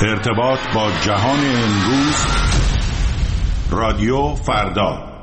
ارتباط با جهان امروز. رادیو فردا.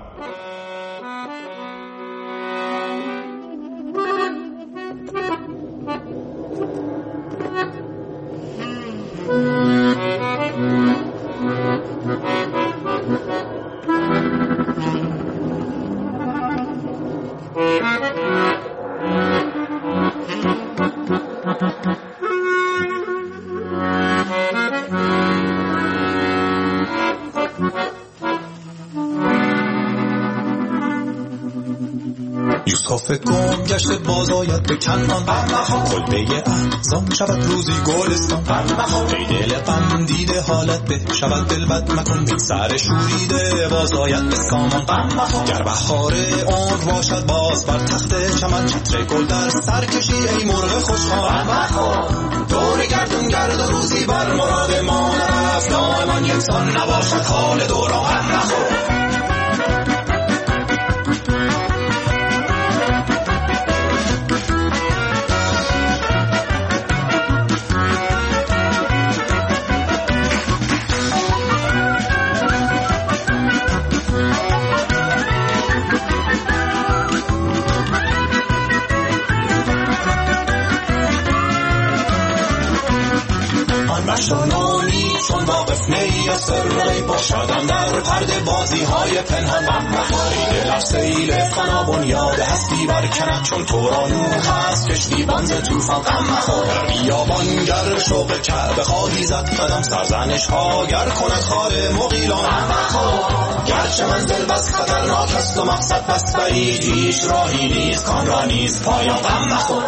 یوسف گم گشته باز آید به کنعان، کلبه احزان شود روزی گلستان. ای دل غم دیده حالت به شود دل بد مکن، بی سر شوریده باز آید به سامان. گر بهار عمر باشد باز بر تخت چمن، چتر گل در سر کشی ای مرغ خوشخوان. دور گردون گرد و روزی بر مراد ما نرفت، دائما یکسان نباشد حال دوران. مشانانی چون واقف نی سرری باشدم در پرده بازی های پنهان. ای دل سیل فنا بنیاد هستی برکند، چون تو را نوح هست کشتی بانز توفان. در بیابان گر شوق کعبه خواهی زد قدم، سرزنش ها گر کند خار مغیلان. گرچه منزل بس خطرناک است و مقصد بس بعید، هیچ راهی نیست کان را نیست پایان. غم مخور.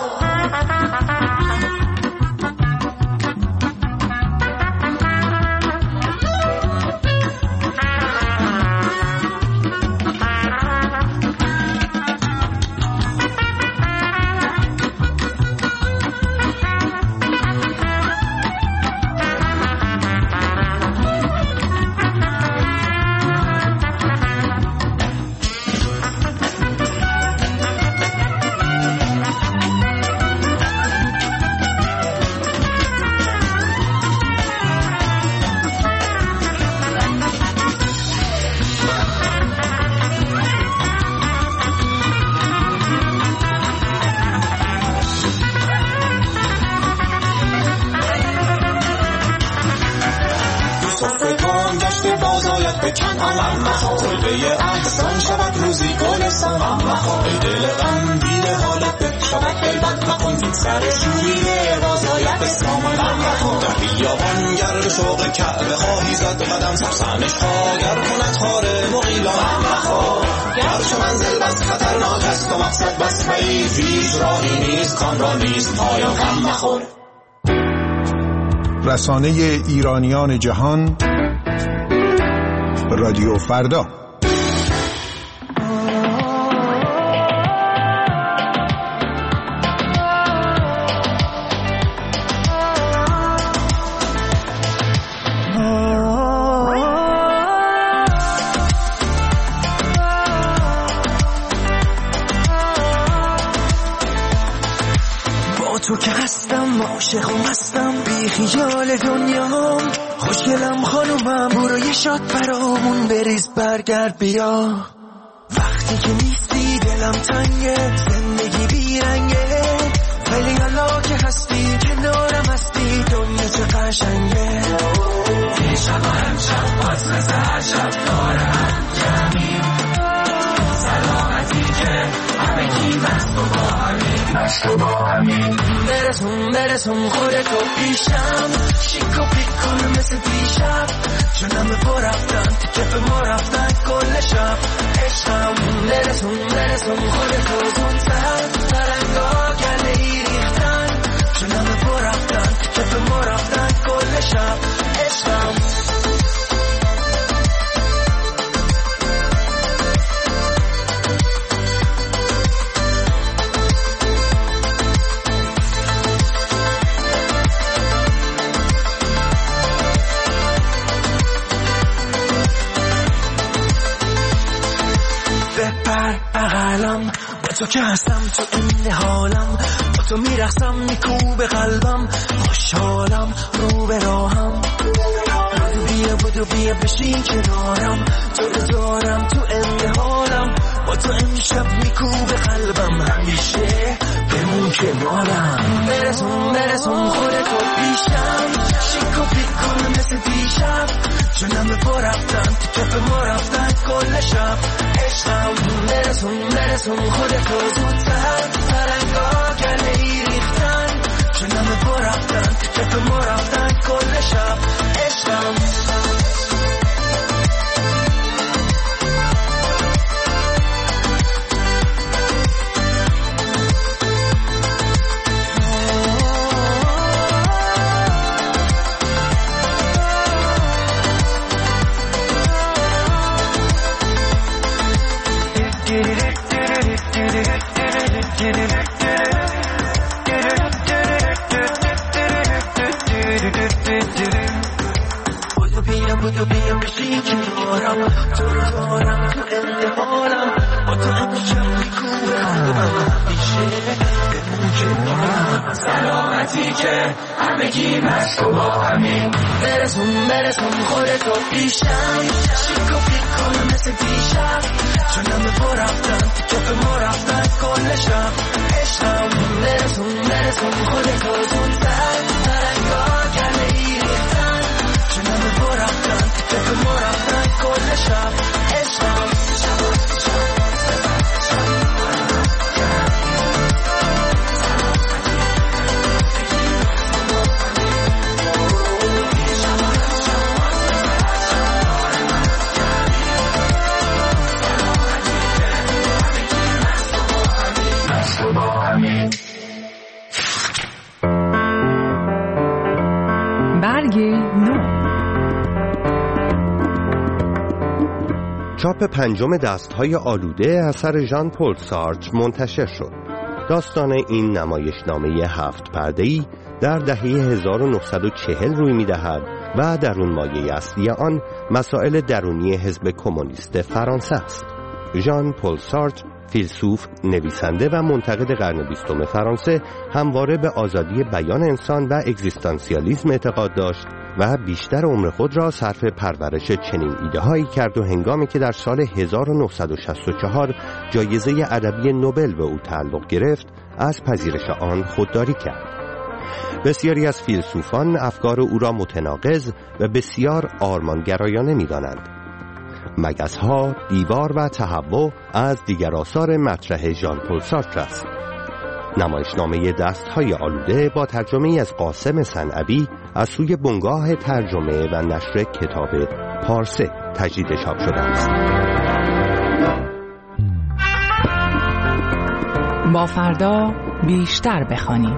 کلبه احزان شود روزی گلستان. ای دل غم دیده حالت به شود دل بد مکن، بی سر شوریده باز آید به سامان. در بیابان گر شوق کعبه خواهی زد قدم، سرزنش ها گر کند خار مغیلان. گرچه منزل بس خطرناک است و مقصد بس بعید، هیچ راهی نیست کان را نیست پایان. غم مخور. رسانه ایرانیان جهان، رادیو فردا. با تو که هستم عاشق و مستم، بی خیال دنیام، خوشگلم خانومم، برو یه شات برامون بریز برگرد بیا. وقتی که نیستی دلم تنگه، زندگی بیرنگه، ولی حالا که هستی کنارم هستی دنیا چه قشنگه. یه شب و همشب باز مثل هر شب دارم جمعیم، سلامتی که همه کی مست و با همین برسون خودتو پیشم، شیک و پیکن مثل دیشب، جونم پا رفتن تکف ما رفتن کل شب عشقم. برسون خودتو زونتر، ترنگا گله ای ریختن، جونم پا رفتن تکف ما رفتن کل شب عشقم. بغلم با تو که هستم، تو این حالم، با تو میرخصم میکوب قلبم، خوشحالم رو به راهم. بدو بیا بشین کنارم، تو رو دارم تو انتحالم، با تو امشب میکوبه قلبم، همیشه بمون کنارم. برسون خودتو پیشم، شیکو پیک کن مثل دیشب، جونم با رفتن تو کف ما رفتن کل شب عشقم. برسون خودتو زودتر، سرنگا گله ای ریختن، جونم با رفتن تو کف ما رفتن کل شب عشقم. بدو بیا بشین کنارم، تو رو دارم تو انتحالم، با تو امشب میکوبه قلبم، همیشه بمون کنارم. سلامتی که همگی مشکو با همین، برسون خودتو پیشم، شیکو پیک کن مثل دیشب، جونم با رفتن تو کف ما رفتن کل شب عشقم. برسون خودتو زودتر، سرنگا گله ای ریختن، جونم با رفتن تو کف ما رفتن کل شب عشقم. چاپ پنجم دست‌های آلوده اثر ژان پل سارتر منتشر شد. داستان این نمایشنامه 7 پرده‌ای در دهه 1940 روی می‌دهد و در اون مایه اصلی آن مسائل درونی حزب کمونیست فرانسه است. ژان پل سارتر، فیلسوف، نویسنده و منتقد قرن 20 فرانسه، همواره به آزادی بیان انسان و اگزیستانسیالیسم اعتقاد داشت و بیشتر عمر خود را صرف پرورش چنین ایده‌هایی کرد و هنگامی که در سال 1964 جایزه ادبی نوبل به او تعلق گرفت، از پذیرش آن خودداری کرد. بسیاری از فیلسوفان افکار او را متناقض و بسیار آرمانگرایانه می‌دانند. مگس‌ها، دیوار و تهوع از دیگر آثار مطرح ژان پل سارتر است. نمایشنامه دست‌های آلوده با ترجمه از قاسم صنعبی از سوی بنگاه ترجمه و نشر کتاب پارسه تجدید چاپ شده است. با فردا بیشتر بخوانیم.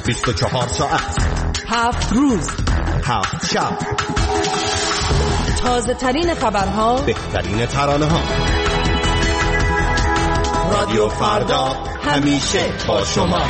24 ساعت 7 روز 7 شب، تازه ترین خبرها، بهترین ترانه ها. رادیو فردا همیشه با شما.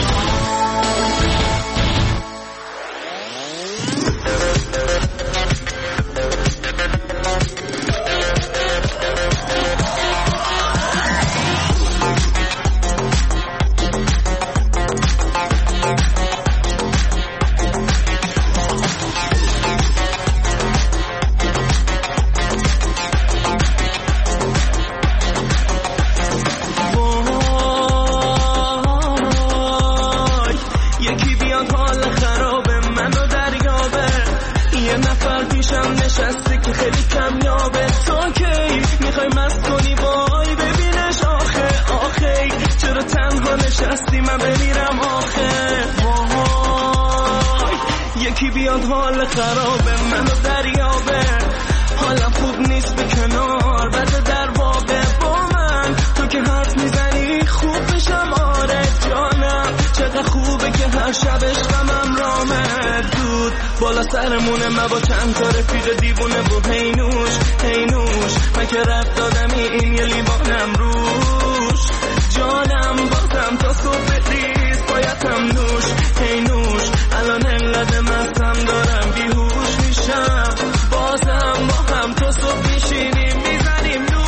یکی بیاد حال خرابه منو دریابه، حالم خوب نیست به کنار بده در واقع با من. تو که حرف میزنی خوب میشم، آره جانم چقدر خوبه که هر شبش غمم رامه. دود بالا سرمونه من با چند تا رفیق دیوونه و هینوش من که رفت دادمی این یه لیوانم روش. جانم بازم تا صبح ریز بایدم نوش هینوش، الان انقدر مستم دارم بیهوش میشم. بازم با هم تا صبح میشینیم میزنیم نوش.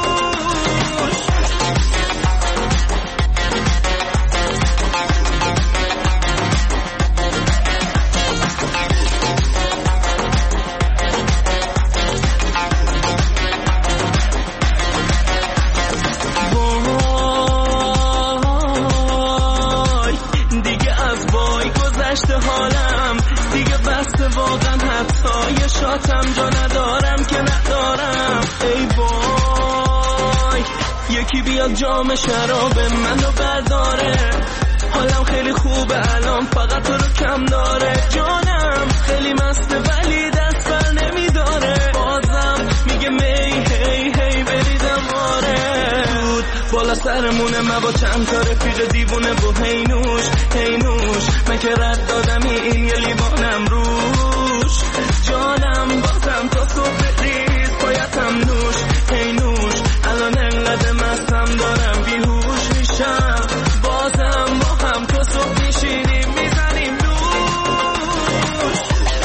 حالم دیگه بسته واقعا، حتی یه شاتم جا ندارم که ندارم. ای وای یکی بیاد جام شراب منو برداره، حالم خیلی خوبه الان فقط تو رو کم داره. جانم خیلی مسته ولی دست بر نمیداره، بازم میگه می هی بریدم آره. دود بالا سرمونه من با چند تا رفیق دیوونه و هینوش من که رد دادمی این یه لیوانم روش. جانم بازم تا صبح ریز بایدم نوش هینوش، الان انقدر مستم دارم بیهوش میشم. بازم با هم تا صبح میشینیم میزنیم نوش.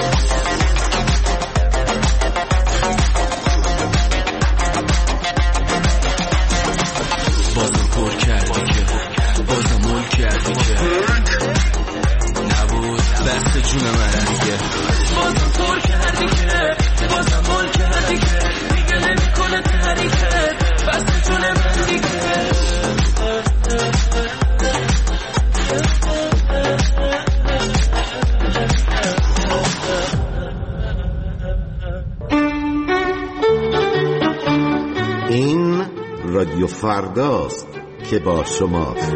بازم پر کردی که بازم مول کردی که نبود بست جون من دیگه. بازم پر کردی که بازم مول کردی که دیگه نمی کنه تحریکت بست جون من دیگه. این رادیو فرداست که با شماست.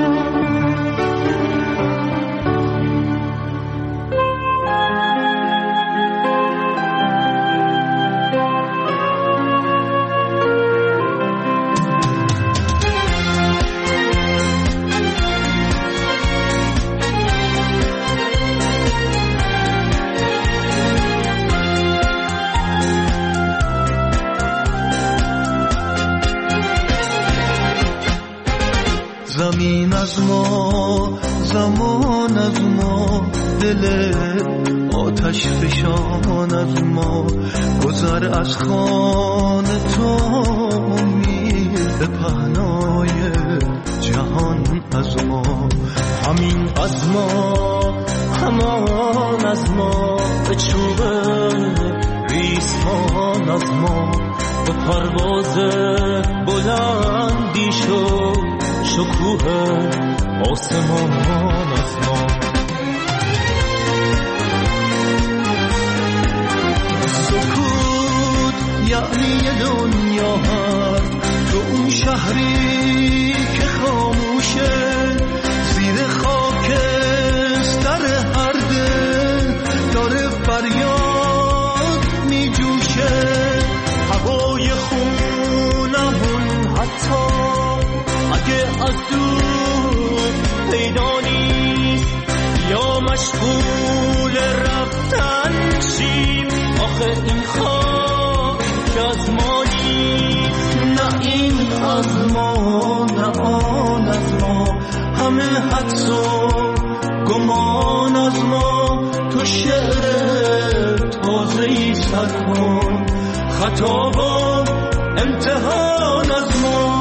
زمین از ما، زمان از ما، دل آتش فشان از ما، گذر از خانه تا امید به پهنای جهان از ما. همین از ما، همان از ما، به چوب ریسمان از ما، به پرواز بلندی شد شکوه آسمان از ما. سکوت یعنی یه دنیا هست تو اون شهری که خاموشه، زیر خاکستر هر دل داره فریاد می جوشه. هوای خونمون حتی اگه از دور پیدا نیست، مشغول رفتن شیم. آخه این خاک که از ما نیست، نه این از ما نه آن از ما، همه حدس و گمان از ما. تو شعر تازه‌ای سر کن، خطا و امتحان از ما.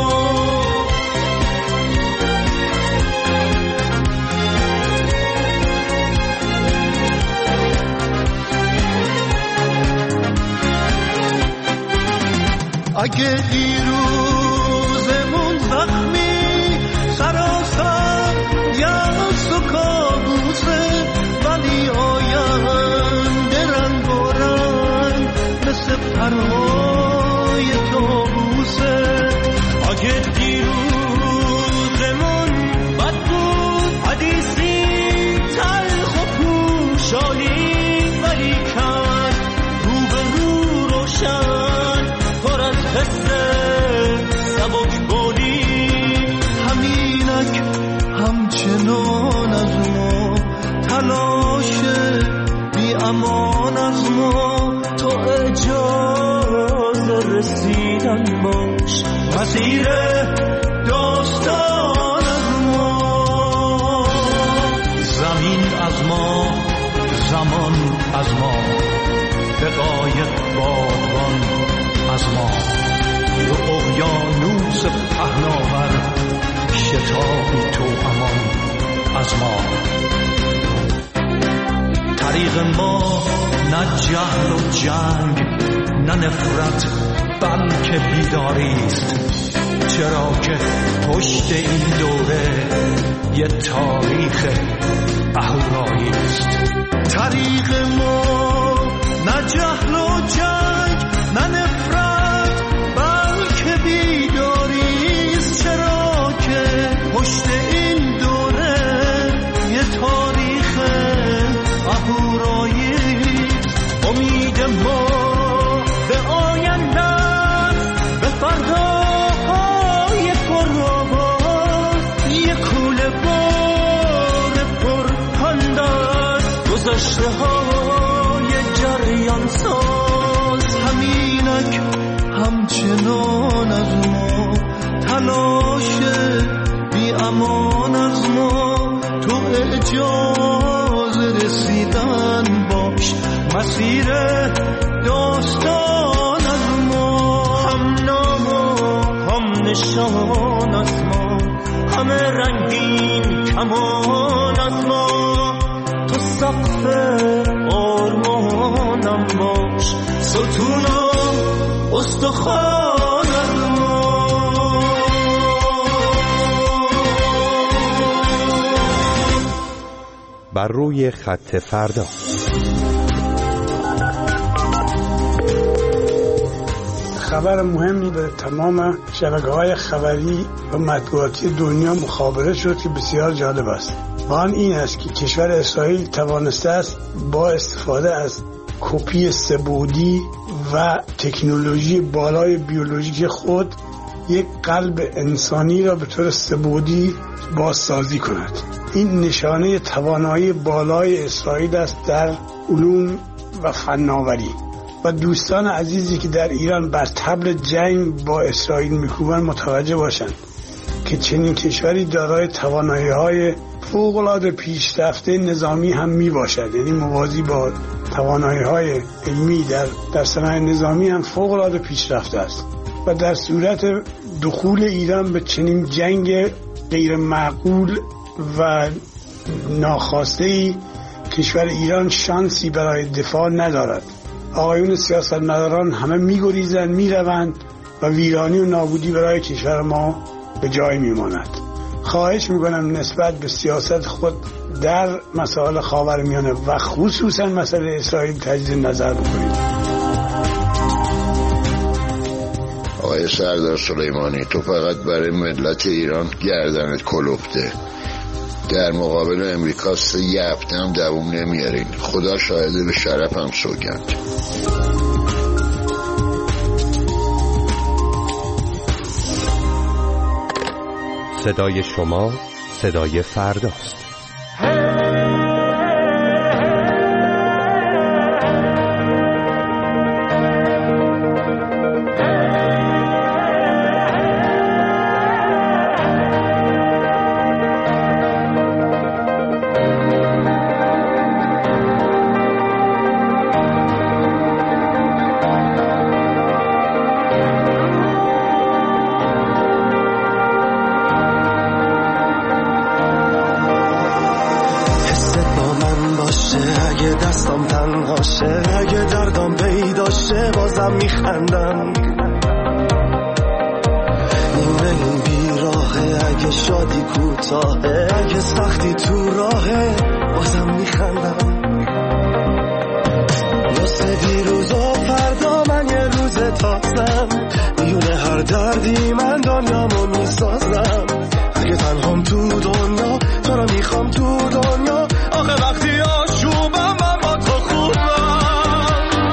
اگه دیروزمون زخمی سراسر یأس و کابوسه، ولی آینده رنگ و رنگ مثل پرهای طاووسه. اگه دیروزمون بد بود حدیثی تلخ و پوشالی، ولی کن رو به رو روشن پر از حس سبک بولی. همینک همچنان از ما، تلاش بی امان از ما. تو اجازه رسیدن باش، مسیر داستان از ما. زمین از ما، زمان از ما، بقای بادبان از ما. رو اقیانوس پهناور شتابی تو امان از ما. طریق ما نه جهل و جنگ، نه نفرت، بلکه بیداریست. چرا که پشت این دوره یه تاریخ اهوراییست. طریق ما نه جهل و جنگ، نه نفرت، بلکه بیداریست. چرا که پشت این دوره یه تاریخ اهوراییست. امید ما به آینده، به فرداهای پرآواز، یه کوله بار پرپنداز، گذشته های جریان ساز. همینک همچنان از ما، تلاش بی امان از ما. تو اجازه رسیدن باش، مسیر داستان از ما. هم نام و هم نشان از ما، همه رنگین کمان از ما. تو سقف آرمانم باش، ستون و استخوان از ما. بر روی خط فردا. خبر مهمی به تمام شبکه‌های خبری و مطبوعاتی دنیا مخابره شد که بسیار جالب است. آن این است که کشور اسرائیل توانسته است با استفاده از کپی سه‌بعدی و تکنولوژی بالای بیولوژیک خود یک قلب انسانی را به طور سه‌بعدی بازسازی کند. این نشانه توانایی بالای اسرائیل است در علوم و فناوری. و دوستان عزیزی که در ایران بر طبل جنگ با اسرائیل میکوبند متوجه باشند که چنین کشوری دارای توانایی‌های فوق‌العاده پیشرفته نظامی هم میباشد، یعنی موازی با توانایی‌های علمی در صنایع نظامی هم فوق‌العاده پیشرفته است. و در صورت دخول ایران به چنین جنگ غیر معقول و ناخواسته، کشور ایران شانسی برای دفاع ندارد. آقایون سیاستمداران همه میگریزند، میروند و ویرانی و نابودی برای کشور ما به جای میماند. خواهش میکنم نسبت به سیاست خود در مسائل خاورمیانه و خصوصا مسئله اسرائیل تجدید نظر بکنید. آقای سردار سلیمانی، تو فقط برای ملت ایران گردنت کلفته، در مقابل امریکا 3 هفته هم دوام نمیارین. خدا شاهده، به شرفم سوگند. صدای شما صدای فرداست. دارم میخندم. این بیراهه اگه شادی کوتاهه، اگه سختی تو راهه بازم میخندم. واسه دیروز و فردا من یه روز تازم، میونه هر دردی من دنیامو میسازم. اگه تنهام تو دنیا تو رو میخوام تو دنیا، آخه وقتی آشوبم من با تو خوبم.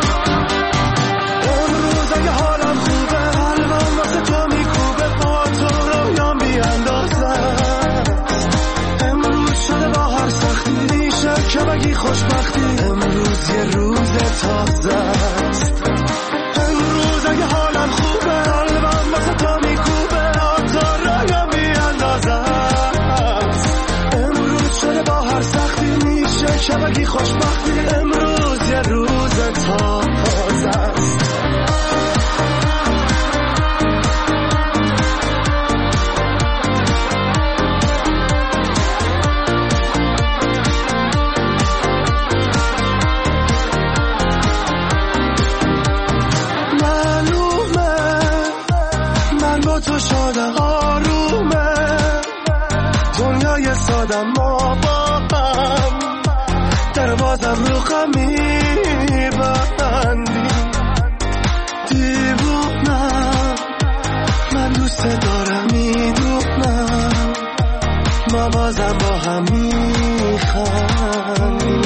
امروز اگه حالم خوبه قلبم واسه تو میکوبه، با تو رویام بیاندازم. امروز شده با هر سختی میشه که بگی خوشبختی، امروز یه روز تازه است. امروز اگه حالم خوبه قلبم واسه تو میکوبه، با تو رویام بیاندازم. امروز شده با هر سختی میشه که بگی خوشبختی، امروز یه روز تازه است. تو شادم آرومه، دنیای سادم ما با هم، در بازم رو غم میبندی. دیوونم من دوست دارم میدونم، ما بازم با هم میخندیم.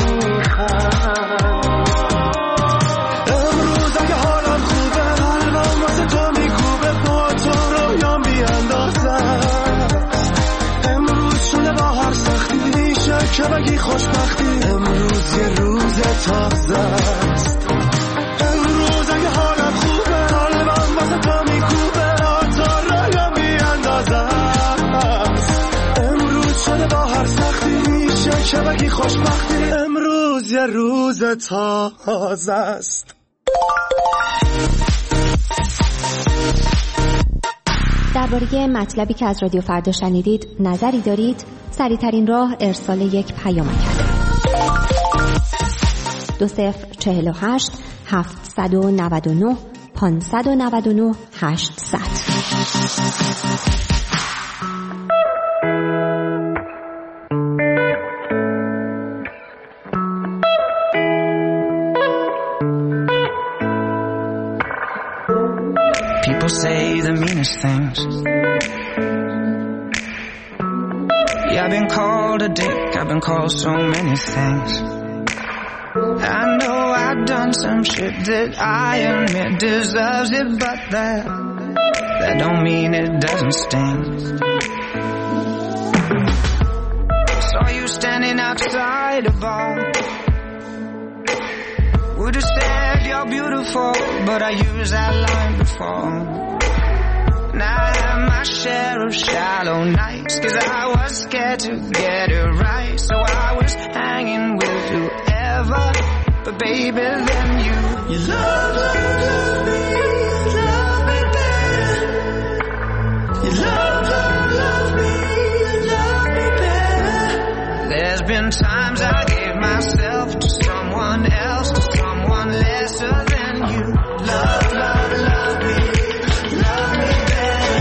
امروز اگه حالم خوبه قلبم واسه تو میکوبه، با تو رویام بیاندازم. امروز شده با هر سختی میشه که بگی خوشبختی، امروز یه روز تازه است. امروز اگه حالم خوبه قلبم واسه تو میکوبه، با تو رویام بیاندازم. امروز شده با هر سختی میشه که بگی خوشبختی، امروز یه روز تازه است. درباره مطلبی که از رادیو فردا شنیدید نظری دارید؟ سریع‌ترین راه ارسال یک پیامک است. 2048 799 599 800. People say the meanest things. Yeah, I've been called a dick, I've been called so many things. I know I've done some shit that I admit deserves it, but that don't mean it doesn't sting. Saw you standing outside a bar. Would've said you're beautiful, but I used that line before. Now I have my share of shallow nights, 'cause I was scared to get it right. So I was hanging with whoever, but baby then you love me, love me better. You love me, love me better. There's been times I gave myself to someone else, to someone lesser than you. Love me, love me better.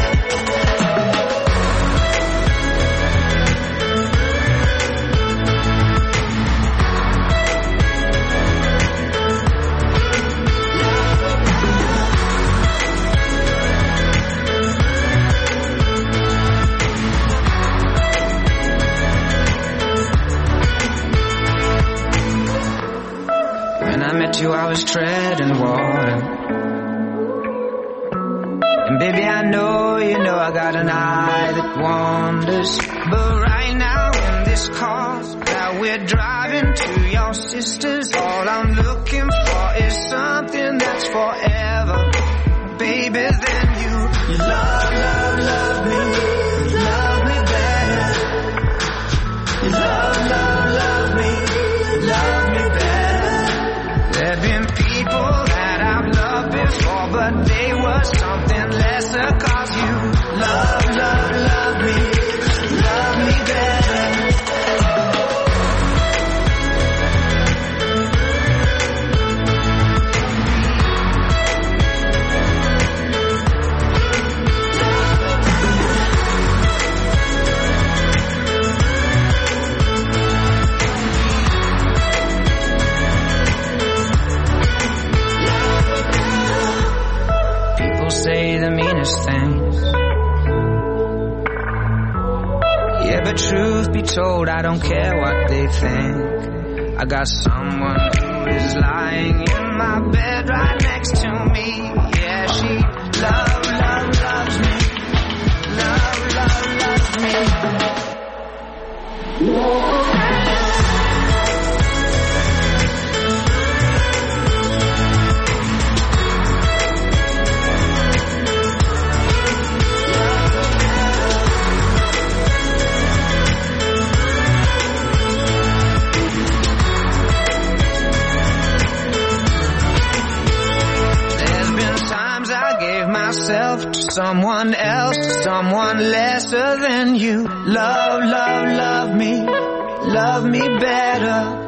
When I met you, I was treading water. And baby, I know, you know I got an eye that wanders. But right now in this car that we're driving to your sister's, all I'm looking for is something that's forever. Baby, then you love me, love me better. You love me, love me better. There've been people that I've loved before, but they were something lesser, 'cause you love me better. People say the meanest things. Yeah, but truth be told, I don't care what they think. I got someone who is lying in my bed right next to me. Yeah, she loves me. Loves me. Myself to someone else, to someone lesser than you. Love me better.